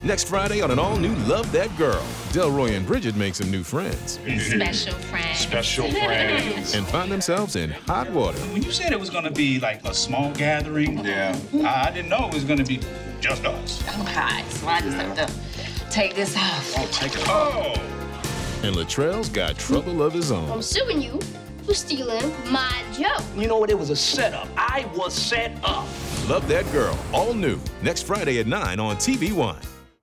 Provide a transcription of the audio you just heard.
Next Friday on an all-new Love That Girl, Delroy and Bridget make some new friends. Special friends. Special friends. And find themselves in hot water. When you said it was going to be like a small gathering, I didn't know it was going to be just us. Okay, so I just have to take this off. Oh, take it off. And Latrell's got trouble of his own. I'm suing you for stealing my joke. You know what? It was a setup. I was set up. Love That Girl, all new, next Friday at 9 on TV One.